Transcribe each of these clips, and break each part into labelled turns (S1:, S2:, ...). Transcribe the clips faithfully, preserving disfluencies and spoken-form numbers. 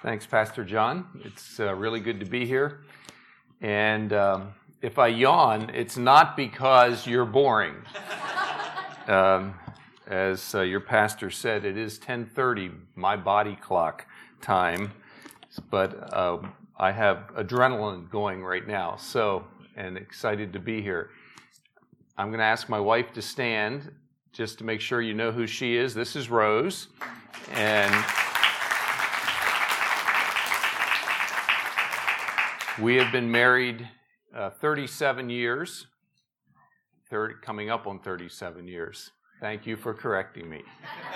S1: Thanks, Pastor John. It's uh, really good to be here. And um, if I yawn, it's not because you're boring. Um, as uh, your pastor said, it is ten thirty, my body clock time, but uh, I have adrenaline going right now, so, and excited to be here. I'm going to ask my wife to stand just to make sure you know who she is. This is Rose, and we have been married uh, thirty-seven years, thirty, coming up on thirty-seven years. Thank you for correcting me.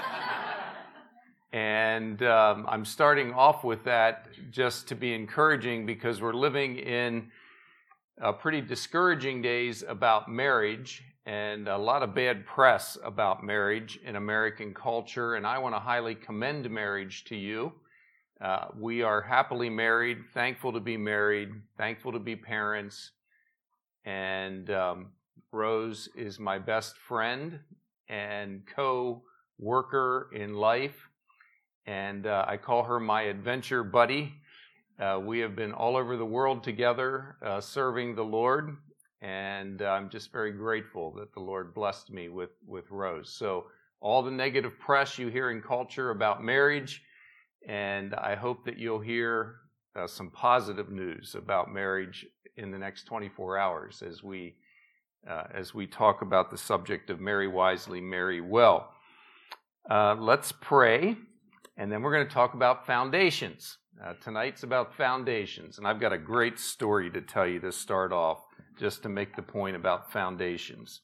S1: And um, I'm starting off with that just to be encouraging because we're living in uh, pretty discouraging days about marriage and a lot of bad press about marriage in American culture. And I want to highly commend marriage to you. Uh, we are happily married, thankful to be married, thankful to be parents. And um, Rose is my best friend and co-worker in life. And uh, I call her my adventure buddy. Uh, we have been all over the world together uh, serving the Lord. And uh, I'm just very grateful that the Lord blessed me with, with Rose. So all the negative press you hear in culture about marriage, and I hope that you'll hear uh, some positive news about marriage in the next twenty-four hours as we uh, as we talk about the subject of marry wisely, marry well. Uh, let's pray, and then we're going to talk about foundations. Uh, tonight's about foundations, and I've got a great story to tell you to start off, just to make the point about foundations.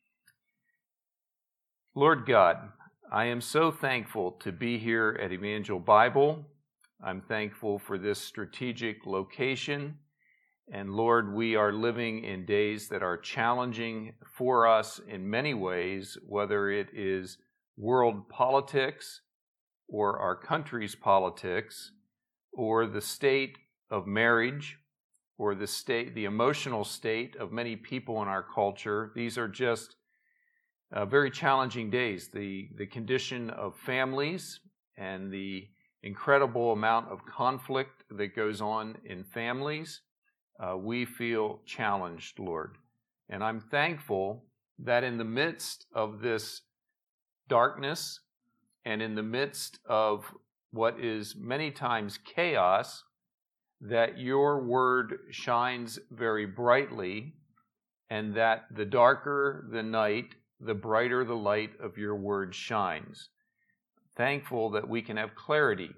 S1: Lord God, I am so thankful to be here at Evangel Bible. I'm thankful for this strategic location. And Lord, we are living in days that are challenging for us in many ways, whether it is world politics or our country's politics or the state of marriage or the state, the emotional state of many people in our culture. These are just Uh, very challenging days. The, the condition of families and the incredible amount of conflict that goes on in families, uh, we feel challenged, Lord. And I'm thankful that in the midst of this darkness and in the midst of what is many times chaos, that your word shines very brightly, and that the darker the night, the brighter the light of your word shines. Thankful that we can have clarity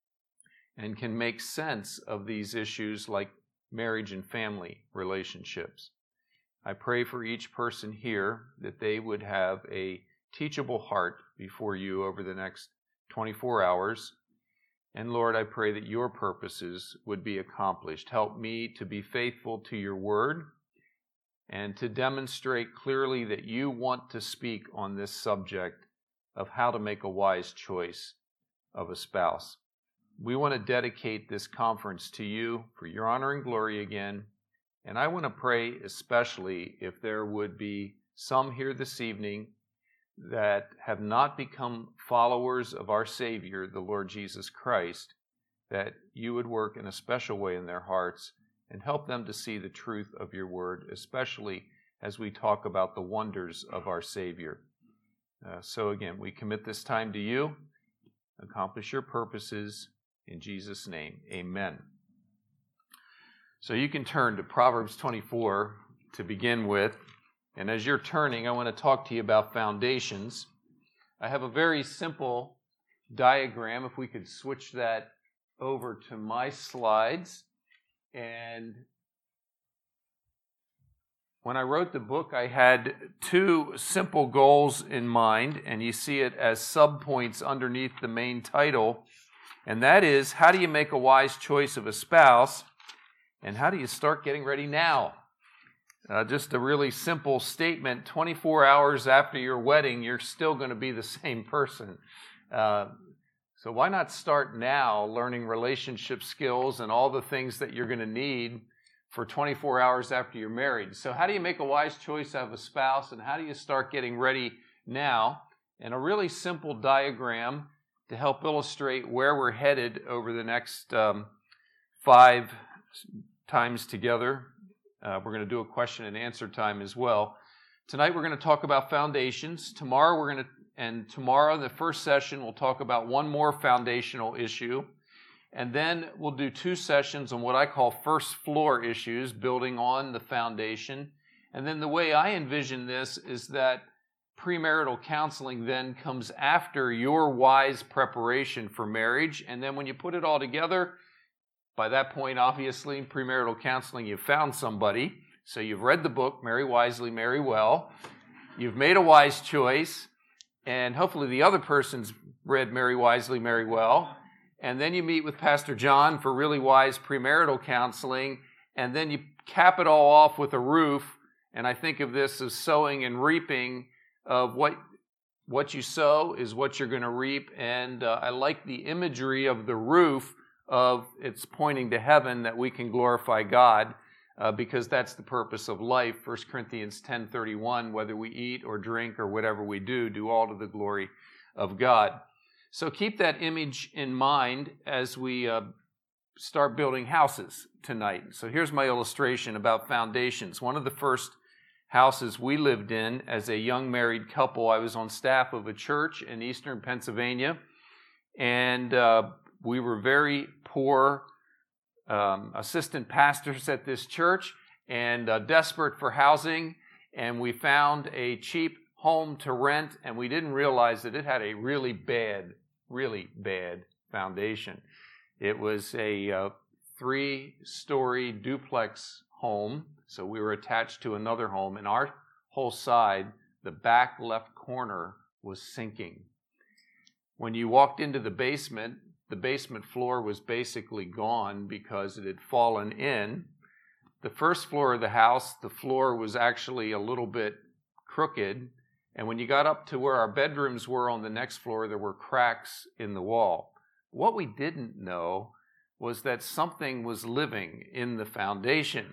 S1: and can make sense of these issues like marriage and family relationships. I pray for each person here that they would have a teachable heart before you over the next twenty-four hours. And Lord, I pray that your purposes would be accomplished. Help me to be faithful to your word and to demonstrate clearly that you want to speak on this subject of how to make a wise choice of a spouse. We want to dedicate this conference to you for your honor and glory again. And I want to pray especially if there would be some here this evening that have not become followers of our Savior, the Lord Jesus Christ, that you would work in a special way in their hearts and help them to see the truth of your word, especially as we talk about the wonders of our Savior. Uh, so again, we commit this time to you. Accomplish your purposes in Jesus' name. Amen. So you can turn to Proverbs twenty-four to begin with. And as you're turning, I want to talk to you about foundations. I have a very simple diagram. If we could switch that over to my slides. And when I wrote the book, I had two simple goals in mind, and you see it as subpoints underneath the main title. And that is, how do you make a wise choice of a spouse? And how do you start getting ready now? Uh, just a really simple statement. twenty-four hours after your wedding, you're still going to be the same person. Uh, So why not start now learning relationship skills and all the things that you're going to need for twenty-four hours after you're married? So how do you make a wise choice of a spouse, and how do you start getting ready now? And a really simple diagram to help illustrate where we're headed over the next um, five times together. Uh, we're going to do a question and answer time as well. Tonight we're going to talk about foundations. Tomorrow we're going to, and tomorrow the first session we'll talk about one more foundational issue. And then we'll do two sessions on what I call first floor issues, building on the foundation. And then the way I envision this is that premarital counseling then comes after your wise preparation for marriage. And then when you put it all together, by that point, obviously, in premarital counseling, you've found somebody. So you've read the book, Marry Wisely, Marry Well. You've made a wise choice. And hopefully the other person's read Marry Wisely, Marry Well. And then you meet with Pastor John for really wise premarital counseling. And then you cap it all off with a roof. And I think of this as sowing and reaping, of what what you sow is what you're going to reap. And uh, I like the imagery of the roof, of it's pointing to heaven, that we can glorify God, uh, because that's the purpose of life. First Corinthians ten thirty-one, whether we eat or drink or whatever we do, do all to the glory of God. So keep that image in mind as we uh, start building houses tonight. So here's my illustration about foundations. One of the first houses we lived in as a young married couple, I was on staff of a church in eastern Pennsylvania, and uh, we were very poor um, assistant pastors at this church, and uh, desperate for housing, and we found a cheap home to rent, and we didn't realize that it had a really bad, really bad foundation. It was a uh, three-story duplex home, so we were attached to another home, and our whole side, the back left corner, was sinking. When you walked into the basement, the basement floor was basically gone because it had fallen in. The first floor of the house, the floor was actually a little bit crooked, and when you got up to where our bedrooms were on the next floor, there were cracks in the wall. What we didn't know was that something was living in the foundation.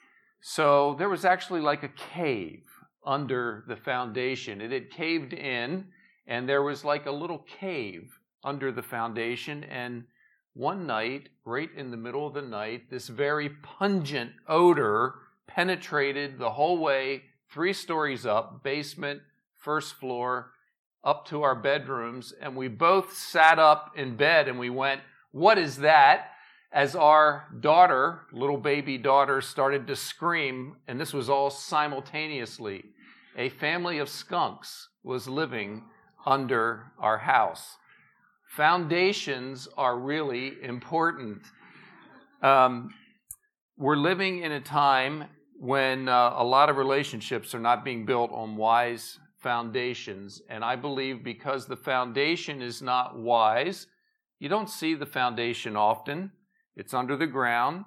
S1: So there was actually like a cave under the foundation. It had caved in, and there was like a little cave under the foundation. And one night, right in the middle of the night, this very pungent odor penetrated the whole way, three stories up, basement, first floor, up to our bedrooms. And we both sat up in bed and we went, "What is that?" As our daughter, little baby daughter, started to scream, and this was all simultaneously. A family of skunks was living under our house. Foundations are really important. Um, we're living in a time when uh, a lot of relationships are not being built on wise foundations, and I believe because the foundation is not wise, you don't see the foundation often. It's under the ground,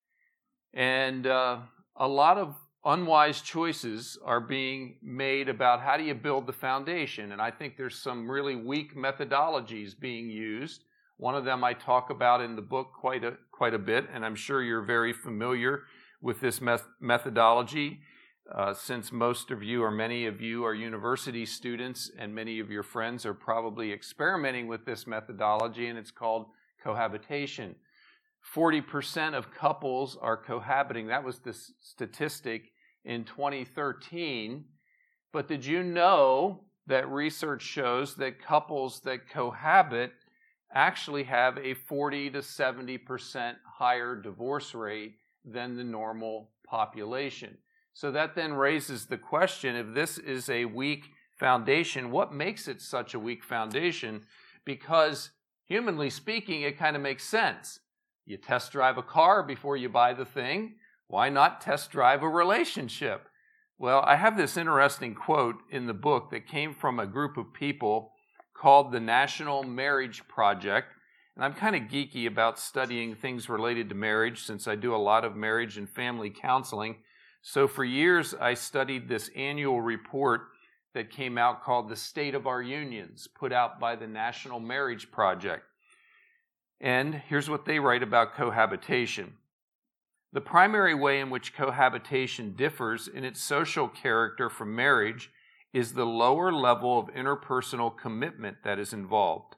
S1: and uh, a lot of unwise choices are being made about how do you build the foundation, and I think there's some really weak methodologies being used. One of them I talk about in the book quite a, quite a bit, and I'm sure you're very familiar with this meth- methodology. Uh, since most of you, or many of you, are university students, and many of your friends are probably experimenting with this methodology, and it's called cohabitation. forty percent of couples are cohabiting. That was the statistic in twenty thirteen. But did you know that research shows that couples that cohabit actually have a forty to seventy percent higher divorce rate than the normal population? So that then raises the question, if this is a weak foundation, what makes it such a weak foundation? Because humanly speaking, it kind of makes sense. You test drive a car before you buy the thing. Why not test drive a relationship? Well, I have this interesting quote in the book that came from a group of people called the National Marriage Project. And I'm kind of geeky about studying things related to marriage since I do a lot of marriage and family counseling. So for years, I studied this annual report that came out called The State of Our Unions, put out by the National Marriage Project. And here's what they write about cohabitation. The primary way in which cohabitation differs in its social character from marriage is the lower level of interpersonal commitment that is involved.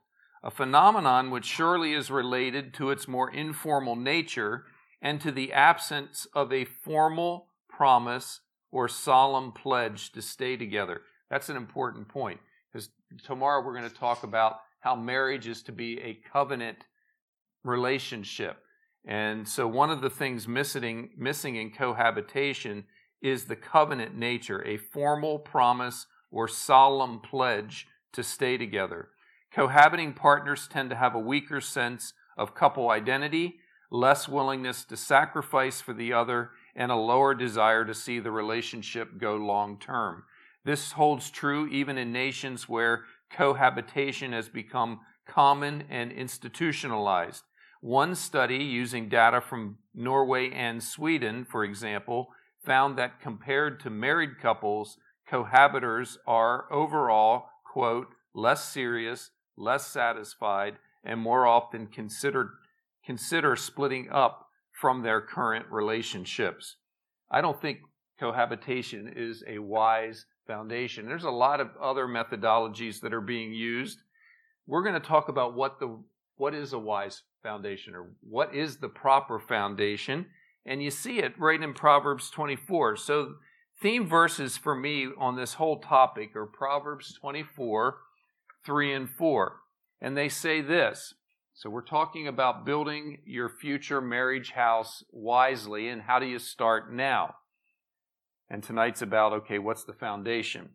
S1: a phenomenon which surely is related to its more informal nature and to the absence of a formal promise or solemn pledge to stay together. That's an important point, because tomorrow we're going to talk about how marriage is to be a covenant relationship. And so one of the things missing, missing in cohabitation is the covenant nature, a formal promise or solemn pledge to stay together. Cohabiting partners tend to have a weaker sense of couple identity, less willingness to sacrifice for the other, and a lower desire to see the relationship go long term. This holds true even in nations where cohabitation has become common and institutionalized. One study using data from Norway and Sweden, for example, found that compared to married couples, cohabitors are overall, quote, less serious, less satisfied, and more often considered, consider splitting up from their current relationships. I don't think cohabitation is a wise foundation. There's a lot of other methodologies that are being used. We're going to talk about what the what is a wise foundation, or what is the proper foundation, and you see it right in Proverbs twenty-four. So theme verses for me on this whole topic are Proverbs twenty-four, three and four. And they say this. So we're talking about building your future marriage house wisely, and how do you start now? And tonight's about, okay, what's the foundation?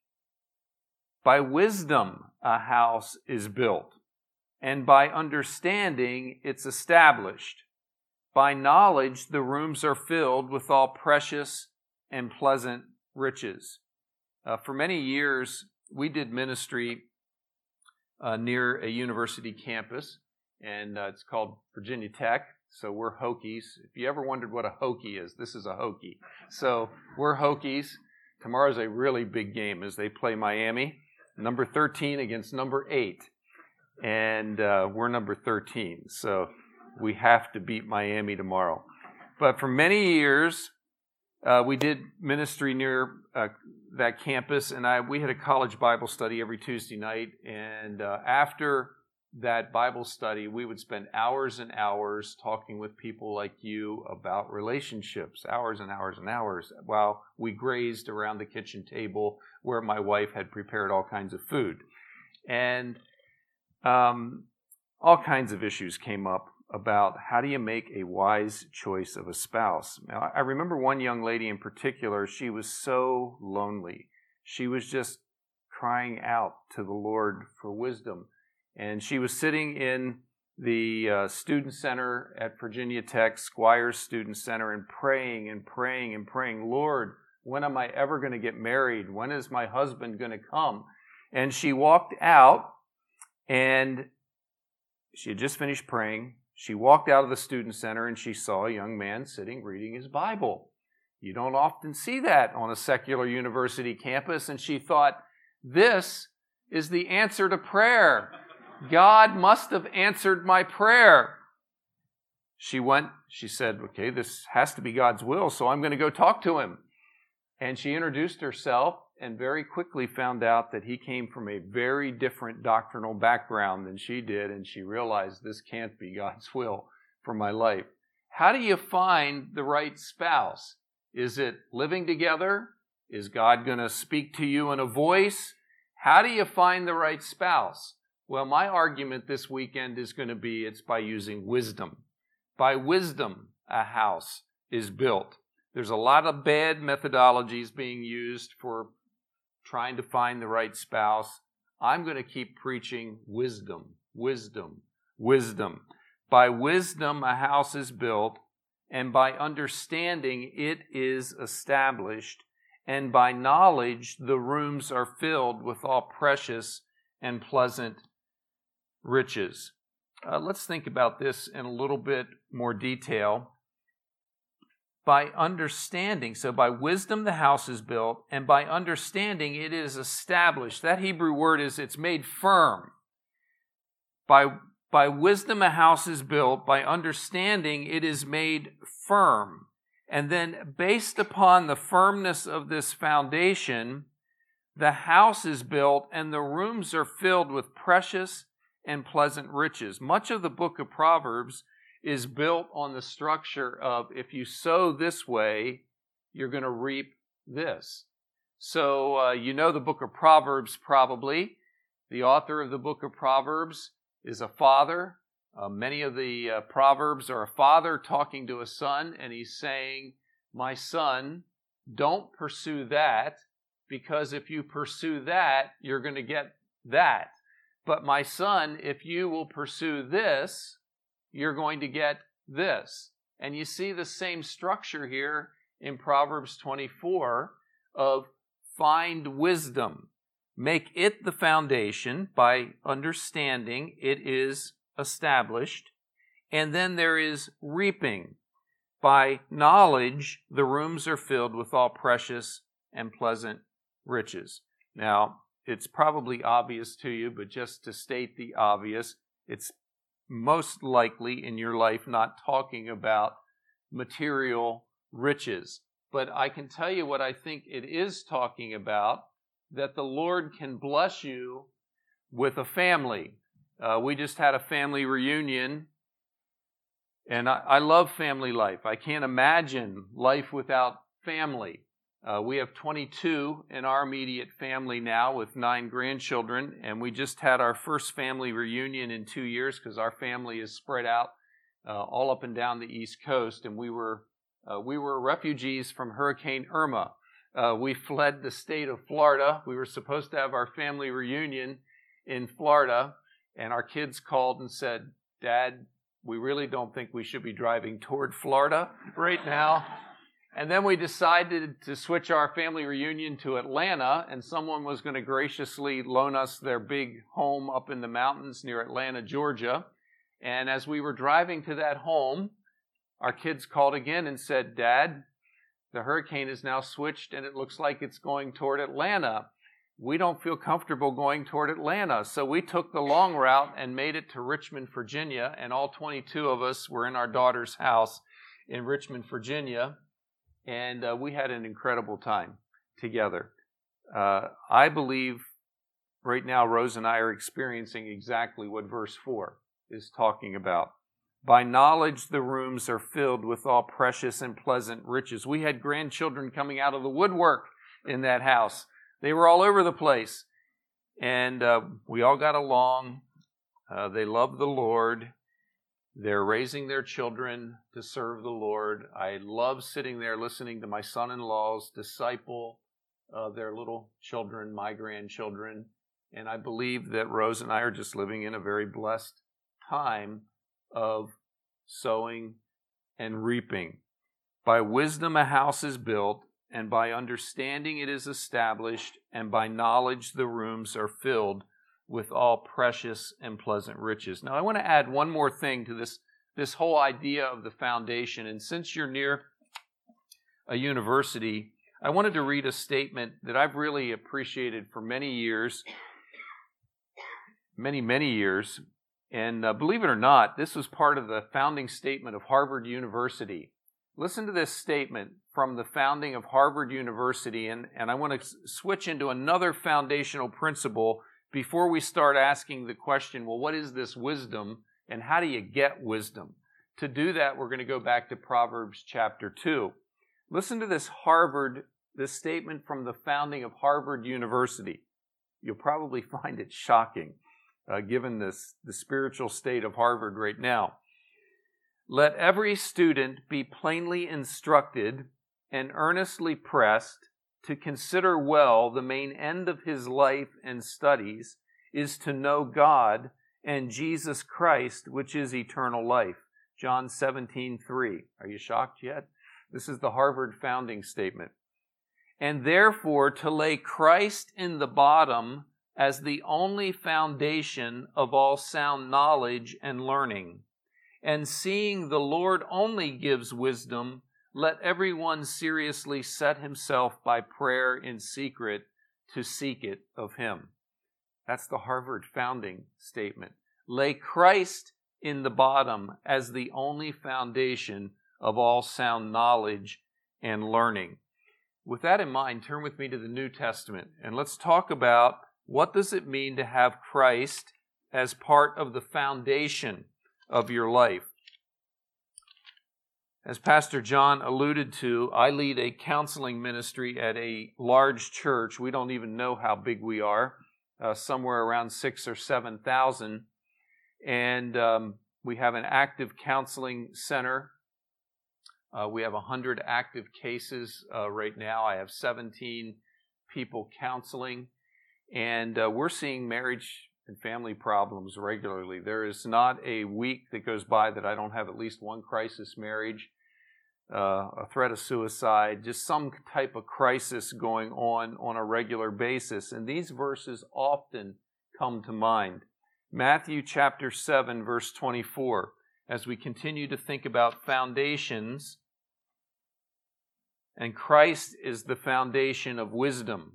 S1: By wisdom a house is built, and by understanding it's established. By knowledge the rooms are filled with all precious and pleasant riches. Uh, for many years, we did ministry uh, near a university campus, and uh, it's called Virginia Tech. So we're Hokies. If you ever wondered what a Hokie is, this is a Hokie. So we're Hokies. Tomorrow's a really big game as they play Miami. Number thirteen against number eight. And uh, we're number thirteen. So we have to beat Miami tomorrow. But for many years, uh, we did ministry near uh, that campus. And I we had a college Bible study every Tuesday night. And uh, after that Bible study, we would spend hours and hours talking with people like you about relationships, hours and hours and hours, while we grazed around the kitchen table where my wife had prepared all kinds of food. And um, all kinds of issues came up about how do you make a wise choice of a spouse. Now, I remember one young lady in particular, she was so lonely. She was just crying out to the Lord for wisdom. And she was sitting in the uh, student center at Virginia Tech, Squires Student Center, and praying and praying and praying, Lord, when am I ever going to get married? When is my husband going to come? And she walked out, and she had just finished praying. She walked out of the student center, and she saw a young man sitting reading his Bible. You don't often see that on a secular university campus. And she thought, this is the answer to prayer. God must have answered my prayer. She went, she said, okay, this has to be God's will, so I'm going to go talk to him. And she introduced herself and very quickly found out that he came from a very different doctrinal background than she did, and she realized this can't be God's will for my life. How do you find the right spouse? Is it living together? Is God going to speak to you in a voice? How do you find the right spouse? Well, my argument this weekend is going to be it's by using wisdom. By wisdom, a house is built. There's a lot of bad methodologies being used for trying to find the right spouse. I'm going to keep preaching wisdom, wisdom, wisdom. By wisdom, a house is built, and by understanding, it is established. And by knowledge, the rooms are filled with all precious and pleasant riches. Uh, let's think about this in a little bit more detail. By understanding, so by wisdom the house is built, and by understanding it is established. That Hebrew word is, it's made firm. By, by wisdom a house is built, by understanding it is made firm. And then based upon the firmness of this foundation, the house is built and the rooms are filled with precious and pleasant riches. Much of the book of Proverbs is built on the structure of if you sow this way, you're going to reap this. So uh, you know the book of Proverbs probably. The author of the book of Proverbs is a father. Uh, many of the uh, Proverbs are a father talking to a son, and he's saying, my son, don't pursue that, because if you pursue that, you're going to get that. But my son, if you will pursue this, you're going to get this. And you see the same structure here in Proverbs twenty-four of find wisdom. Make it the foundation by understanding it is established. And then there is reaping. By knowledge, the rooms are filled with all precious and pleasant riches. Now, it's probably obvious to you, but just to state the obvious, it's most likely in your life not talking about material riches. But I can tell you what I think it is talking about, that the Lord can bless you with a family. Uh, we just had a family reunion, and I, I love family life. I can't imagine life without family. Uh, we have twenty-two in our immediate family now with nine grandchildren, and we just had our first family reunion in two years because our family is spread out uh, all up and down the East Coast, and we were uh, we were refugees from Hurricane Irma. Uh, we fled the state of Florida. We were supposed to have our family reunion in Florida, and our kids called and said, Dad, we really don't think we should be driving toward Florida right now. And then we decided to switch our family reunion to Atlanta, and someone was going to graciously loan us their big home up in the mountains near Atlanta, Georgia. And as we were driving to that home, our kids called again and said, Dad, the hurricane is now switched and it looks like it's going toward Atlanta. We don't feel comfortable going toward Atlanta. So we took the long route and made it to Richmond, Virginia, and all twenty-two of us were in our daughter's house in Richmond, Virginia. And uh, we had an incredible time together. Uh, I believe right now Rose and I are experiencing exactly what verse four is talking about. By knowledge the rooms are filled with all precious and pleasant riches. We had grandchildren coming out of the woodwork in that house. They were all over the place. And uh, we all got along. Uh, they loved the Lord. They're raising their children to serve the Lord. I love sitting there listening to my son-in-laws disciple uh, their little children, my grandchildren. And I believe that Rose and I are just living in a very blessed time of sowing and reaping. By wisdom a house is built, and by understanding it is established, and by knowledge the rooms are filled with all precious and pleasant riches. Now, I want to add one more thing to this, this whole idea of the foundation. And since you're near a university, I wanted to read a statement that I've really appreciated for many years, many, many years. And uh, believe it or not, this was part of the founding statement of Harvard University. Listen to this statement from the founding of Harvard University, and, and I want to switch into another foundational principle before we start asking the question, well, what is this wisdom, and how do you get wisdom? To do that, we're going to go back to Proverbs chapter two. Listen to this Harvard, this statement from the founding of Harvard University. You'll probably find it shocking, uh, given this, the spiritual state of Harvard right now. Let every student be plainly instructed and earnestly pressed to consider well the main end of his life and studies is to know God and Jesus Christ, which is eternal life. John seventeen three. Are you shocked yet? This is the Harvard founding statement. And therefore to lay Christ in the bottom as the only foundation of all sound knowledge and learning. And seeing the Lord only gives wisdom, let everyone seriously set himself by prayer in secret to seek it of him. That's the Harvard founding statement. Lay Christ in the bottom as the only foundation of all sound knowledge and learning. With that in mind, turn with me to the New Testament, and let's talk about what does it mean to have Christ as part of the foundation of your life. As Pastor John alluded to, I lead a counseling ministry at a large church. We don't even know how big we are, uh, somewhere around six or seven thousand. And um, we have an active counseling center. Uh, we have one hundred active cases uh, right now. I have seventeen people counseling. And uh, we're seeing marriage and family problems regularly. There is not a week that goes by that I don't have at least one crisis marriage, uh, a threat of suicide, just some type of crisis going on on a regular basis. And these verses often come to mind. Matthew chapter seven, verse twenty-four. As we continue to think about foundations, and Christ is the foundation of wisdom.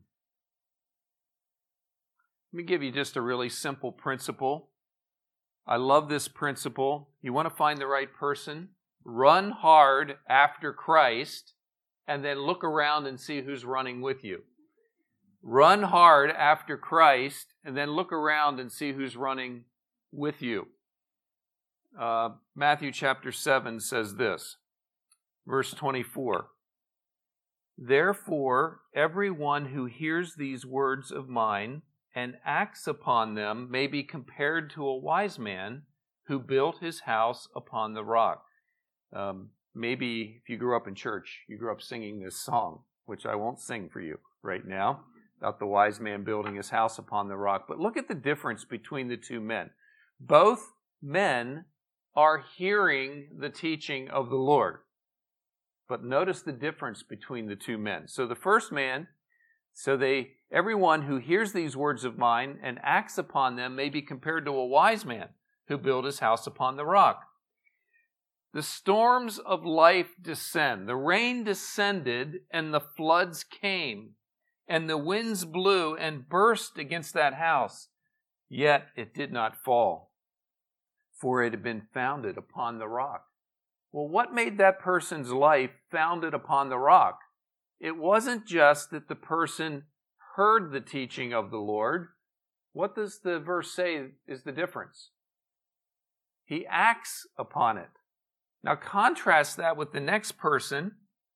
S1: Let me give you just a really simple principle. I love this principle. You want to find the right person? Run hard after Christ, and then look around and see who's running with you. Run hard after Christ, and then look around and see who's running with you. Uh, Matthew chapter seven says this, verse twenty-four. Therefore, everyone who hears these words of mine and acts upon them may be compared to a wise man who built his house upon the rock. Um, maybe if you grew up in church, you grew up singing this song, which I won't sing for you right now, about the wise man building his house upon the rock. But look at the difference between the two men. Both men are hearing the teaching of the Lord. But notice the difference between the two men. So the first man, so they, everyone who hears these words of mine and acts upon them may be compared to a wise man who built his house upon the rock. The storms of life descend. The rain descended and the floods came, and the winds blew and burst against that house. Yet it did not fall, for it had been founded upon the rock. Well, what made that person's life founded upon the rock? It wasn't just that the person heard the teaching of the Lord. What does the verse say is the difference? He acts upon it. Now contrast that with the next person.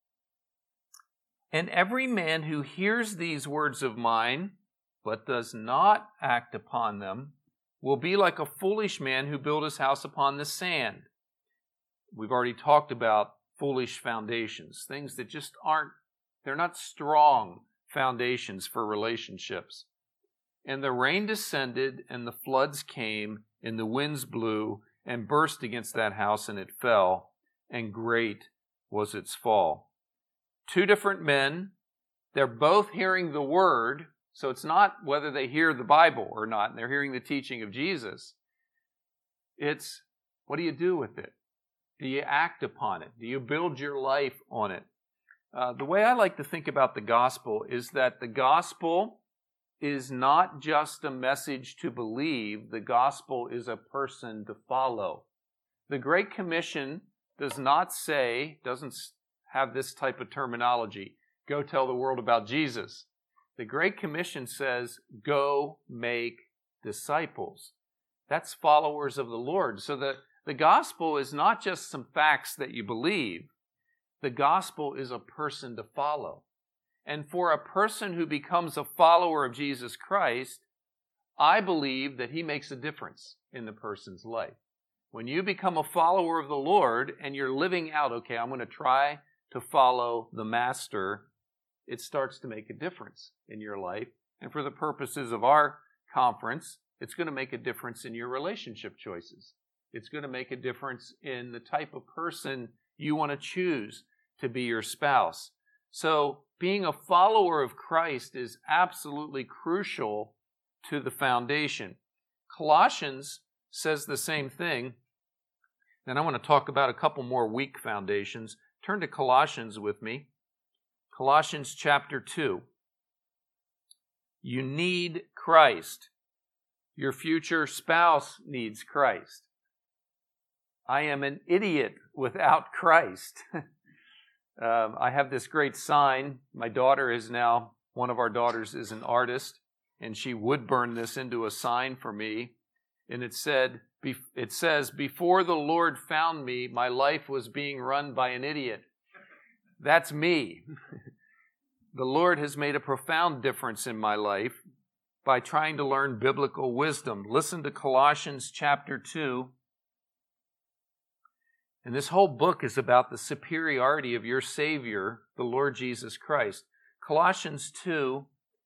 S1: And every man who hears these words of mine, but does not act upon them, will be like a foolish man who built his house upon the sand. We've already talked about foolish foundations, things that just aren't, they're not strong foundations for relationships. And the rain descended, and the floods came, and the winds blew, and burst against that house, and it fell, and great was its fall. Two different men, they're both hearing the word, so it's not whether they hear the Bible or not, and they're hearing the teaching of Jesus. It's, what do you do with it? Do you act upon it? Do you build your life on it? Uh, the way I like to think about the gospel is that the gospel is not just a message to believe. The gospel is a person to follow. The Great Commission does not say, doesn't have this type of terminology, go tell the world about Jesus. The Great Commission says, go make disciples. That's followers of the Lord. So the The gospel is not just some facts that you believe. The gospel is a person to follow. And for a person who becomes a follower of Jesus Christ, I believe that he makes a difference in the person's life. When you become a follower of the Lord and you're living out, okay, I'm going to try to follow the Master, it starts to make a difference in your life. And for the purposes of our conference, it's going to make a difference in your relationship choices. It's going to make a difference in the type of person you want to choose to be your spouse. So being a follower of Christ is absolutely crucial to the foundation. Colossians says the same thing. And I want to talk about a couple more weak foundations. Turn to Colossians with me. Colossians chapter two. You need Christ. Your future spouse needs Christ. I am an idiot without Christ. um, I have this great sign. My daughter is now, one of our daughters is an artist, and she would burn this into a sign for me. And it said, it says, before the Lord found me, my life was being run by an idiot. That's me. The Lord has made a profound difference in my life by trying to learn biblical wisdom. Listen to Colossians chapter two. And this whole book is about the superiority of your Savior, the Lord Jesus Christ. Colossians two,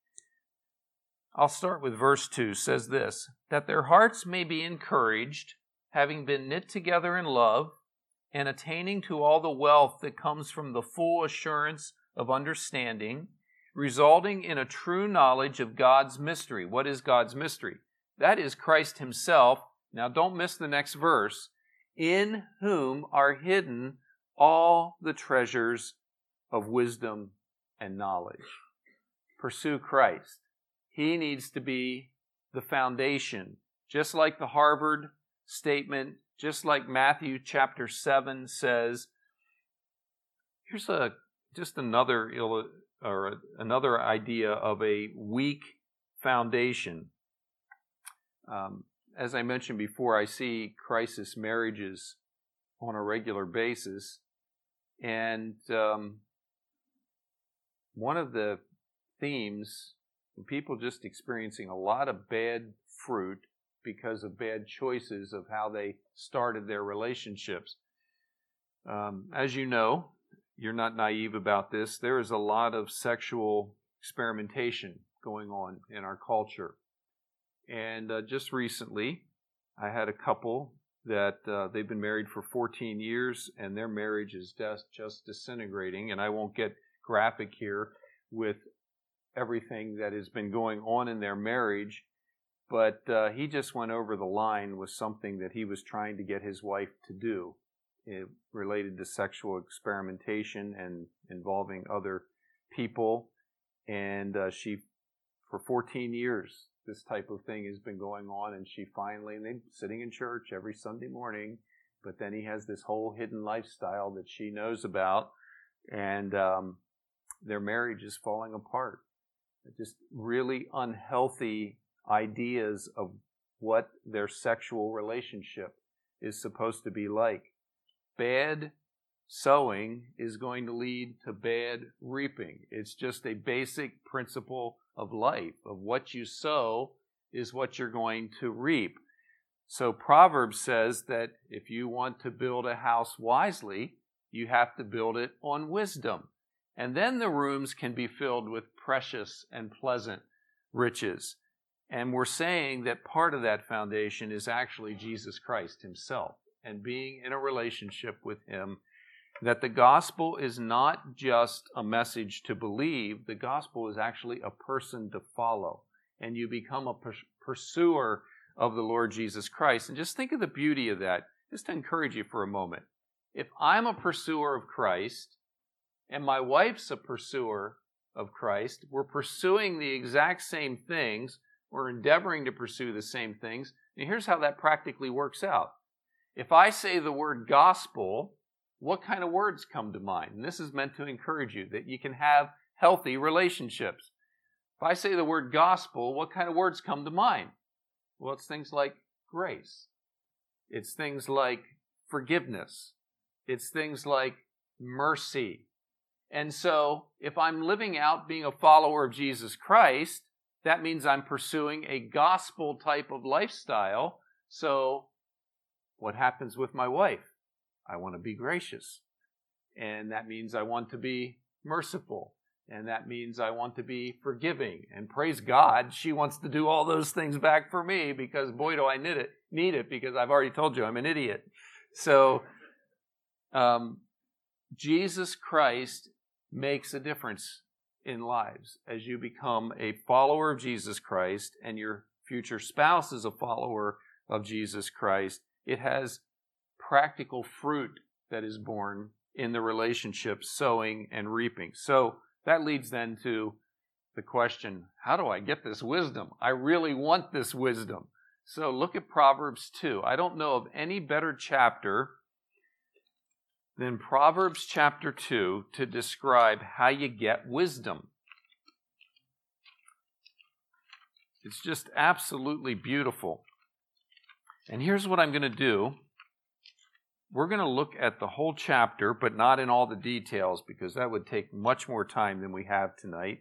S1: I'll start with verse two, says this, that their hearts may be encouraged, having been knit together in love, and attaining to all the wealth that comes from the full assurance of understanding, resulting in a true knowledge of God's mystery. What is God's mystery? That is Christ himself. Now don't miss the next verse. In whom are hidden all the treasures of wisdom and knowledge. Pursue Christ. He needs to be the foundation. Just like the Harvard statement, just like Matthew chapter seven says, here's a just another or another idea of a weak foundation. Um, as I mentioned before, I see crisis marriages on a regular basis, and um, one of the themes, people just experiencing a lot of bad fruit because of bad choices of how they started their relationships. Um, as you know, you're not naive about this. There is a lot of sexual experimentation going on in our culture. And uh, just recently, I had a couple that uh, they've been married for fourteen years, and their marriage is just, just disintegrating. And I won't get graphic here with everything that has been going on in their marriage, but uh, he just went over the line with something that he was trying to get his wife to do. It related to sexual experimentation and involving other people. And uh, she, for fourteen years, this type of thing has been going on. And she finally, and they're sitting in church every Sunday morning, but then he has this whole hidden lifestyle that she knows about. And um, their marriage is falling apart. Just really unhealthy ideas of what their sexual relationship is supposed to be like. Bad sowing is going to lead to bad reaping. It's just a basic principle of life. Of what you sow is what you're going to reap. So Proverbs says that if you want to build a house wisely, you have to build it on wisdom. And then the rooms can be filled with precious and pleasant riches. And we're saying that part of that foundation is actually Jesus Christ himself and being in a relationship with him. That the gospel is not just a message to believe. The gospel is actually a person to follow. And you become a pursuer of the Lord Jesus Christ. And just think of the beauty of that. Just to encourage you for a moment. If I'm a pursuer of Christ, and my wife's a pursuer of Christ, we're pursuing the exact same things. We're endeavoring to pursue the same things. And here's how that practically works out. If I say the word gospel, what kind of words come to mind? And this is meant to encourage you that you can have healthy relationships. If I say the word gospel, what kind of words come to mind? Well, it's things like grace. It's things like forgiveness. It's things like mercy. And so, if I'm living out being a follower of Jesus Christ, that means I'm pursuing a gospel type of lifestyle. So, what happens with my wife? I want to be gracious. And that means I want to be merciful. And that means I want to be forgiving. And praise God, she wants to do all those things back for me because boy, do I need it, need it because I've already told you I'm an idiot. So, um, Jesus Christ makes a difference in lives as you become a follower of Jesus Christ and your future spouse is a follower of Jesus Christ. It has practical fruit that is born in the relationship, sowing and reaping. So that leads then to the question, how do I get this wisdom? I really want this wisdom. So look at Proverbs two. I don't know of any better chapter than Proverbs chapter two to describe how you get wisdom. It's just absolutely beautiful. And here's what I'm going to do. We're going to look at the whole chapter, but not in all the details, because that would take much more time than we have tonight.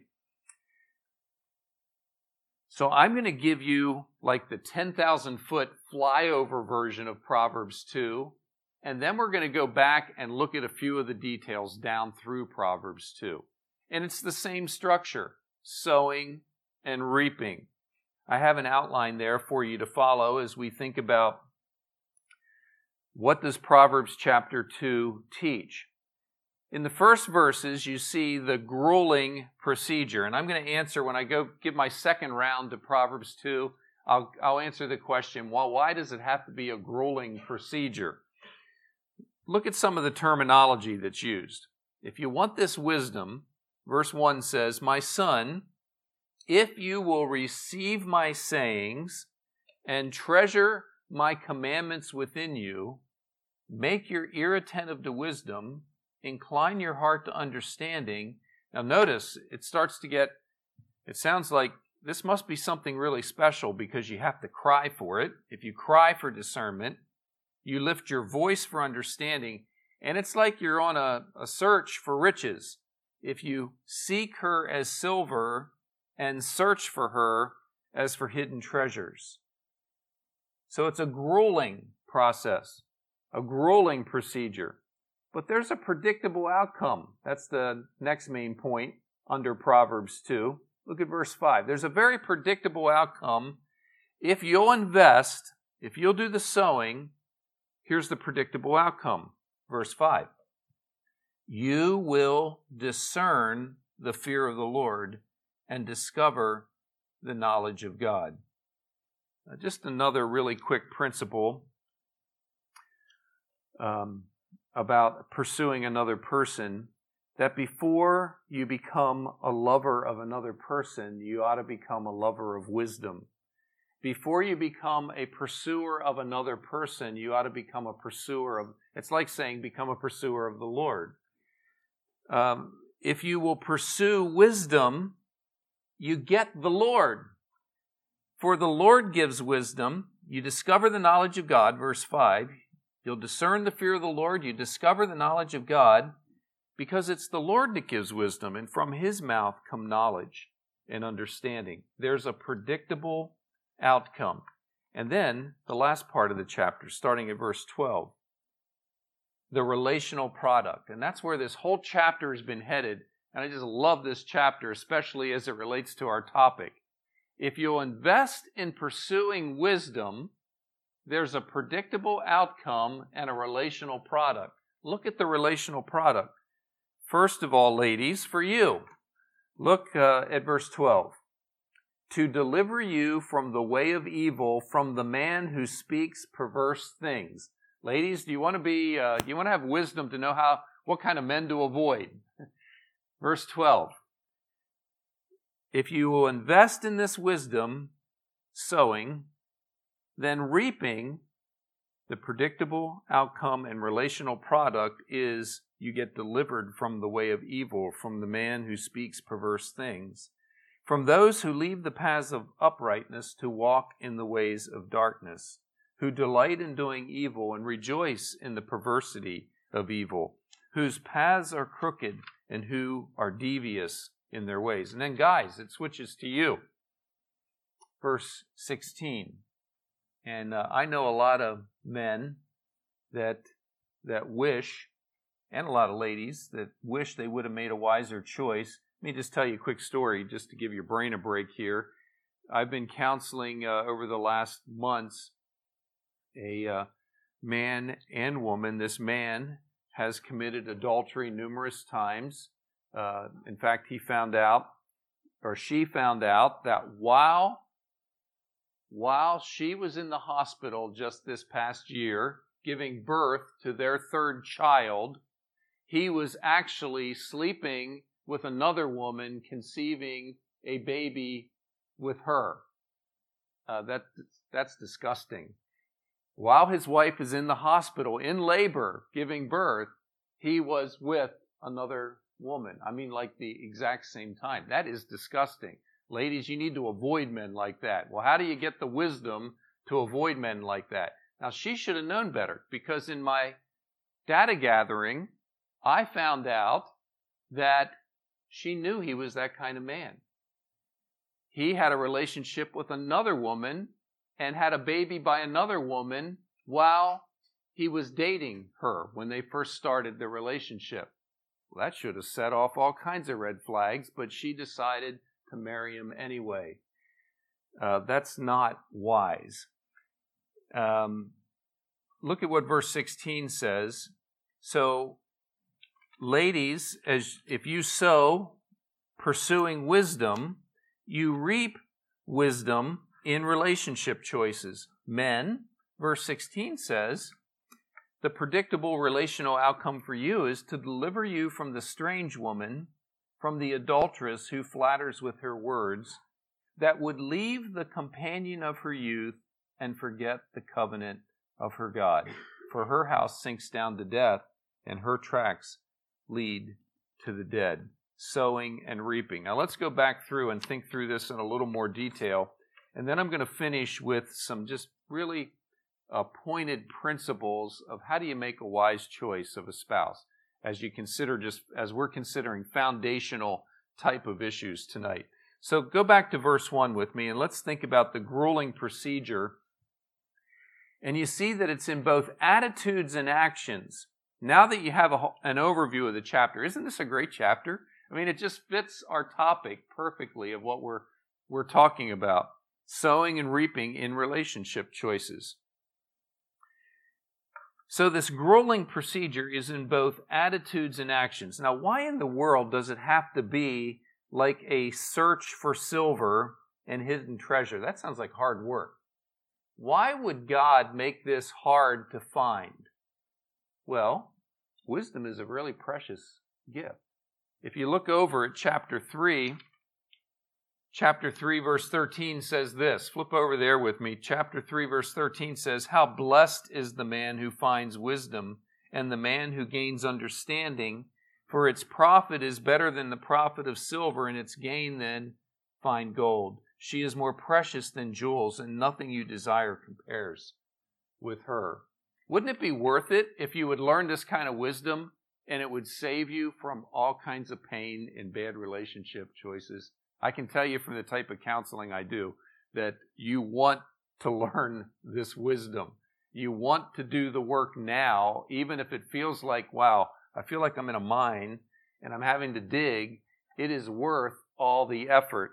S1: So I'm going to give you like the ten thousand foot flyover version of Proverbs two, and then we're going to go back and look at a few of the details down through Proverbs two. And it's the same structure, sowing and reaping. I have an outline there for you to follow as we think about what does Proverbs chapter two teach. In the first verses, you see the grueling procedure. And I'm going to answer, when I go give my second round to Proverbs two, I'll, I'll answer the question, well, why does it have to be a grueling procedure? Look at some of the terminology that's used. If you want this wisdom, verse one says, "My son, if you will receive my sayings and treasure my commandments within you, make your ear attentive to wisdom, incline your heart to understanding." Now notice, it starts to get, it sounds like this must be something really special because you have to cry for it. If you cry for discernment, you lift your voice for understanding, and it's like you're on a, a search for riches. If you seek her as silver and search for her as for hidden treasures. So it's a grueling process, a grueling procedure. But there's a predictable outcome. That's the next main point under Proverbs two. Look at verse five. There's a very predictable outcome. If you'll invest, if you'll do the sowing, here's the predictable outcome. Verse five. You will discern the fear of the Lord and discover the knowledge of God. Now, just another really quick principle um, about pursuing another person, that before you become a lover of another person, you ought to become a lover of wisdom. Before you become a pursuer of another person, you ought to become a pursuer of, it's like saying become a pursuer of the Lord. Um, if you will pursue wisdom, you get the Lord. For the Lord gives wisdom. You discover the knowledge of God, verse five. You'll discern the fear of the Lord. You discover the knowledge of God because it's the Lord that gives wisdom, and from His mouth come knowledge and understanding. There's a predictable outcome. And then the last part of the chapter, starting at verse twelve, the relational product. And that's where this whole chapter has been headed. And I just love this chapter, especially as it relates to our topic. If you'll invest in pursuing wisdom, there's a predictable outcome and a relational product. Look at the relational product. First of all, ladies, for you, look uh, at verse twelve. To deliver you from the way of evil, from the man who speaks perverse things. Ladies, do you want to be? Uh, do you want to have wisdom to know how what kind of men to avoid? Verse twelve. If you will invest in this wisdom, sowing, then reaping, the predictable outcome and relational product is you get delivered from the way of evil, from the man who speaks perverse things, from those who leave the paths of uprightness to walk in the ways of darkness, who delight in doing evil and rejoice in the perversity of evil, whose paths are crooked and who are devious in their ways. And then, guys, it switches to you. Verse sixteen. And uh, I know a lot of men that that wish, and a lot of ladies that wish they would have made a wiser choice. Let me just tell you a quick story just to give your brain a break here. I've been counseling uh, over the last months a uh, man and woman. This man has committed adultery numerous times. Uh, in fact, he found out, or she found out, that while While she was in the hospital just this past year, giving birth to their third child, he was actually sleeping with another woman, conceiving a baby with her. Uh, that, that's disgusting. While his wife is in the hospital, in labor, giving birth, he was with another woman. I mean, like the exact same time. That is disgusting. Ladies, you need to avoid men like that. Well, how do you get the wisdom to avoid men like that. Now, she should have known better, because in my data gathering, I found out that she knew he was that kind of man. He had a relationship with another woman and had a baby by another woman while he was dating her when they first started the relationship. Well, that should have set off all kinds of red flags, but she decided to marry him anyway. Uh, that's not wise. Um, look at what verse sixteen says. So, ladies, as if you sow pursuing wisdom, you reap wisdom in relationship choices. Men, verse sixteen says, the predictable relational outcome for you is to deliver you from the strange woman, from the adulteress who flatters with her words, that would leave the companion of her youth and forget the covenant of her God. For her house sinks down to death, and her tracks lead to the dead. Sowing and reaping. Now let's go back through and think through this in a little more detail. And then I'm going to finish with some just really uh, pointed principles of how do you make a wise choice of a spouse as you consider just, as we're considering foundational type of issues tonight. So go back to verse one with me and let's think about the grueling procedure. And you see that it's in both attitudes and actions. Now that you have a, an overview of the chapter, isn't this a great chapter? I mean, it just fits our topic perfectly of what we're we're talking about. Sowing and reaping in relationship choices. So this grueling procedure is in both attitudes and actions. Now, why in the world does it have to be like a search for silver and hidden treasure? That sounds like hard work. Why would God make this hard to find? Well, wisdom is a really precious gift. If you look over at chapter three, chapter three verse thirteen says this. Flip over there with me. Chapter three verse thirteen says, "How blessed is the man who finds wisdom and the man who gains understanding, for its profit is better than the profit of silver and its gain than fine gold. She is more precious than jewels, and nothing you desire compares with her." Wouldn't it be worth it if you would learn this kind of wisdom and it would save you from all kinds of pain in bad relationship choices? I can tell you from the type of counseling I do that you want to learn this wisdom. You want to do the work now, even if it feels like, wow, I feel like I'm in a mine and I'm having to dig. It is worth all the effort.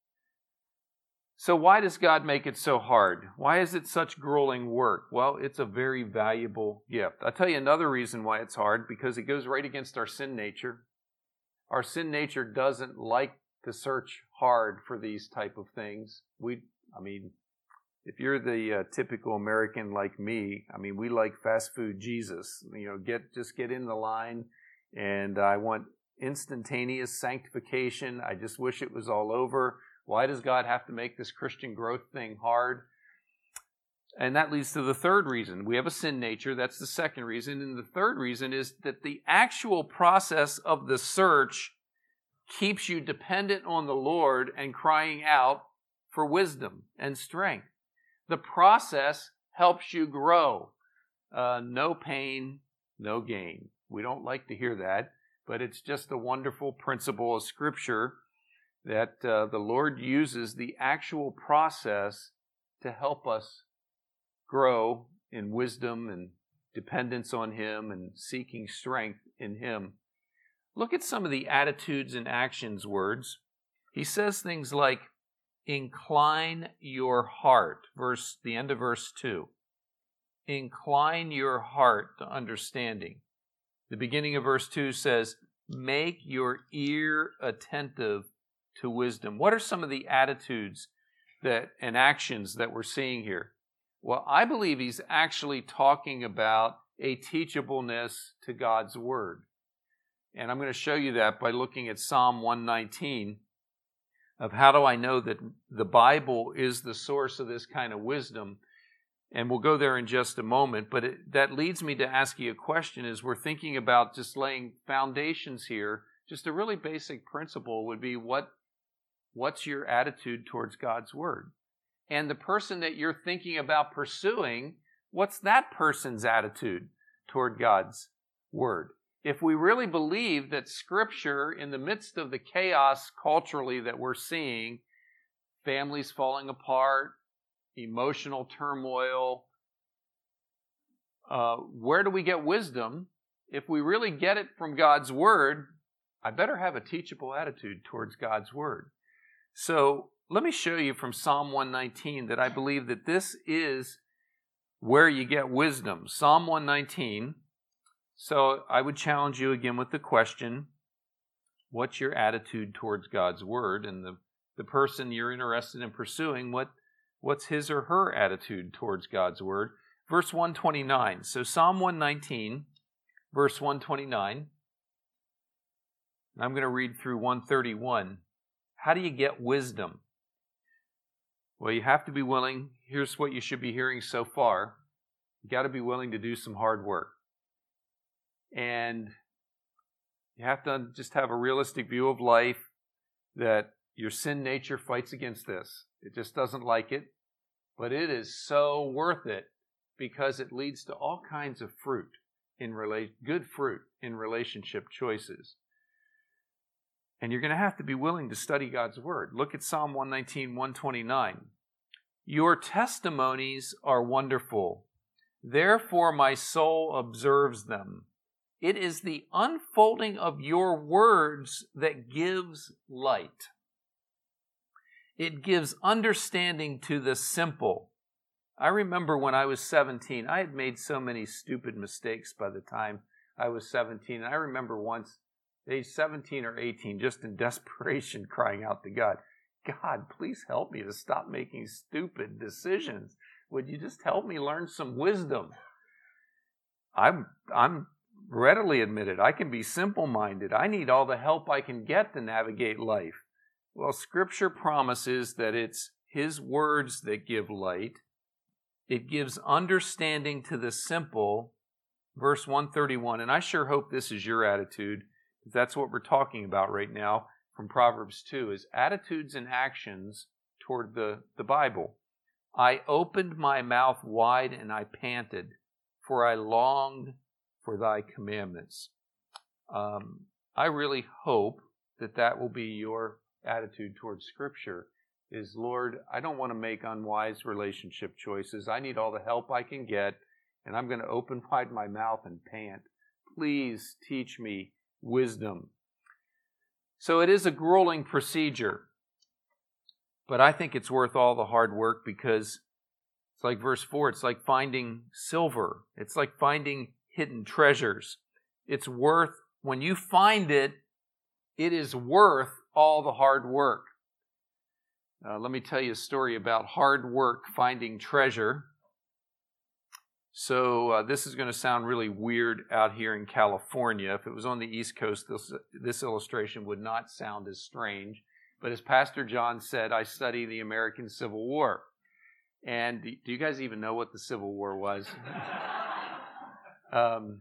S1: So why does God make it so hard? Why is it such grueling work? Well, it's a very valuable gift. I'll tell you another reason why it's hard, because it goes right against our sin nature. Our sin nature doesn't like to search hard for these type of things. We, I mean, if you're the uh, typical American like me, I mean, we like fast food Jesus. You know, get just get in the line, and I want instantaneous sanctification. I just wish it was all over. Why does God have to make this Christian growth thing hard? And that leads to the third reason. We have a sin nature. That's the second reason. And the third reason is that the actual process of the search keeps you dependent on the Lord and crying out for wisdom and strength. The process helps you grow. Uh, no pain, no gain. We don't like to hear that, but it's just a wonderful principle of Scripture that uh, the Lord uses the actual process to help us grow in wisdom and dependence on Him and seeking strength in Him. Look at some of the attitudes and actions words. He says things like, incline your heart, verse the end of verse two. Incline your heart to understanding. The beginning of verse two says, make your ear attentive to wisdom. What are some of the attitudes that and actions that we're seeing here? Well, I believe he's actually talking about a teachableness to God's Word. And I'm going to show you that by looking at Psalm one nineteen of how do I know that the Bible is the source of this kind of wisdom. And we'll go there in just a moment. But it, that leads me to ask you a question as we're thinking about just laying foundations here. Just a really basic principle would be what What's your attitude towards God's Word? And the person that you're thinking about pursuing, what's that person's attitude toward God's Word? If we really believe that Scripture, in the midst of the chaos culturally that we're seeing, families falling apart, emotional turmoil, uh, where do we get wisdom? If we really get it from God's Word, I better have a teachable attitude towards God's Word. So let me show you from Psalm one nineteen that I believe that this is where you get wisdom. Psalm one nineteen. So I would challenge you again with the question, what's your attitude towards God's Word? And the, the person you're interested in pursuing, what, what's his or her attitude towards God's Word? Verse one twenty-nine. So Psalm one nineteen, verse one twenty-nine. I'm going to read through one thirty-one. How do you get wisdom? Well, you have to be willing. Here's what you should be hearing so far. You got to be willing to do some hard work. And you have to just have a realistic view of life, that your sin nature fights against this. It just doesn't like it. But it is so worth it, because it leads to all kinds of fruit, in rela- good fruit in relationship choices. And you're going to have to be willing to study God's Word. Look at Psalm one nineteen, one twenty-nine. Your testimonies are wonderful. Therefore my soul observes them. It is the unfolding of your words that gives light. It gives understanding to the simple. I remember when I was seventeen, I had made so many stupid mistakes by the time I was seventeen. And I remember once, age seventeen or eighteen, just in desperation, crying out to God, God, please help me to stop making stupid decisions. Would you just help me learn some wisdom? I'm, I'm readily admitted, I can be simple-minded. I need all the help I can get to navigate life. Well, Scripture promises that it's His words that give light. It gives understanding to the simple. Verse one thirty-one, and I sure hope this is your attitude, because that's what we're talking about right now from Proverbs two, is attitudes and actions toward the, the Bible. I opened my mouth wide and I panted, for I longed for thy commandments. Um, I really hope that that will be your attitude towards Scripture, is, Lord, I don't want to make unwise relationship choices. I need all the help I can get, and I'm going to open wide my mouth and pant. Please teach me wisdom. So it is a grueling procedure, but I think it's worth all the hard work, because it's like verse four, it's like finding silver. It's like finding hidden treasures. It's worth, when you find it, it is worth all the hard work. Uh, let me tell you a story about hard work finding treasure. So uh, this is going to sound really weird out here in California. If it was on the East Coast, this, this illustration would not sound as strange. But as Pastor John said, I study the American Civil War. And do, do you guys even know what the Civil War was? um,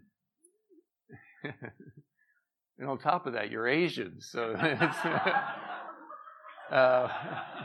S1: and on top of that, you're Asian. So it's... uh,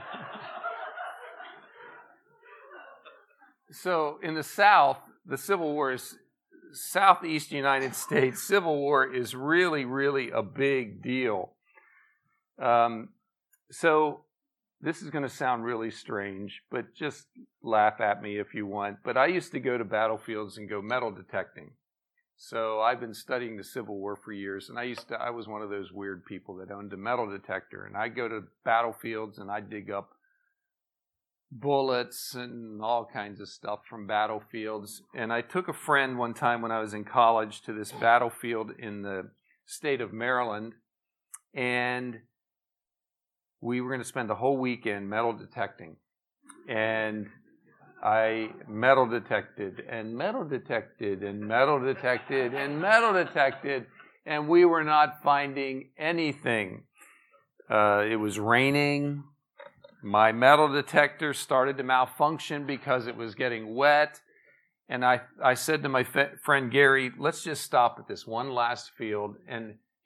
S1: so in the South, the Civil War is Southeast United States. Civil War is really, really a big deal. Um, so this is going to sound really strange, but just laugh at me if you want. But I used to go to battlefields and go metal detecting. So I've been studying the Civil War for years, and I used to, I was one of those weird people that owned a metal detector, and I'd go to battlefields and I'd dig up bullets and all kinds of stuff from battlefields. And I took a friend one time when I was in college to this battlefield in the state of Maryland, and we were going to spend the whole weekend metal detecting. And I metal detected and metal detected and metal detected and metal detected, and we were not finding anything. Uh, it was raining. My metal detector started to malfunction because it was getting wet. And I, I said to my f- friend Gary, let's just stop at this one last field. And he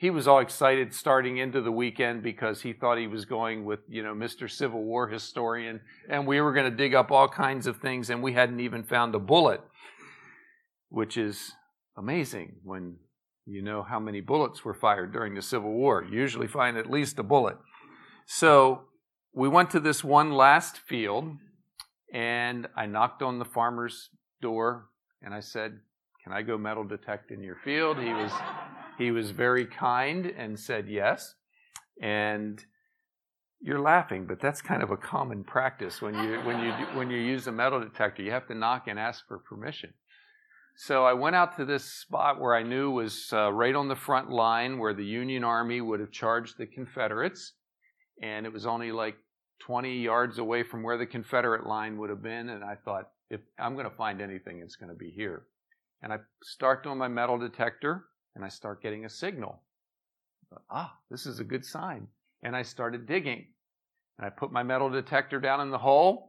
S1: he was all excited starting into the weekend because he thought he was going with, you know, Mister Civil War historian, and we were going to dig up all kinds of things, and we hadn't even found a bullet, which is amazing when you know how many bullets were fired during the Civil War. You usually find at least a bullet. So we went to this one last field, and I knocked on the farmer's door, and I said, "Can I go metal detect in your field?" He was he was very kind and said yes. And you're laughing, but that's kind of a common practice when you when you when you use a metal detector. You have to knock and ask for permission. So I went out to this spot where I knew was uh, right on the front line where the Union Army would have charged the Confederates, and it was only like twenty yards away from where the Confederate line would have been. And I thought, if I'm going to find anything, it's going to be here. And I start doing my metal detector, and I start getting a signal. I thought, ah, this is a good sign. And I started digging. And I put my metal detector down in the hole,